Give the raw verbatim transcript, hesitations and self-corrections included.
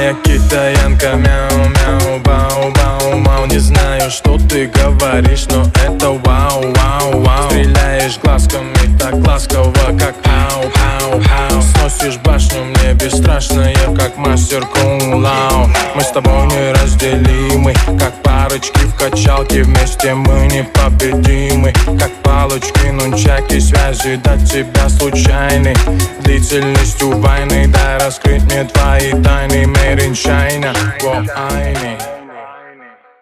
моя китаянка, мяу-мяу, бау-бау-мау. Не знаю, что ты говоришь, но это вау-вау-вау. Стреляешь глазками так ласково, как ау-ау-ау. Сносишь башню мне бесстрашная, как мастер кунг-лау. Мы с тобой неразделимы, как парочки в качалке. Вместе мы непобедимы, как палочки, нунчаки. Связи до тебя случайны, длительностью войны. Дай раскрыть мне твои тайны, made in China. Во, айни.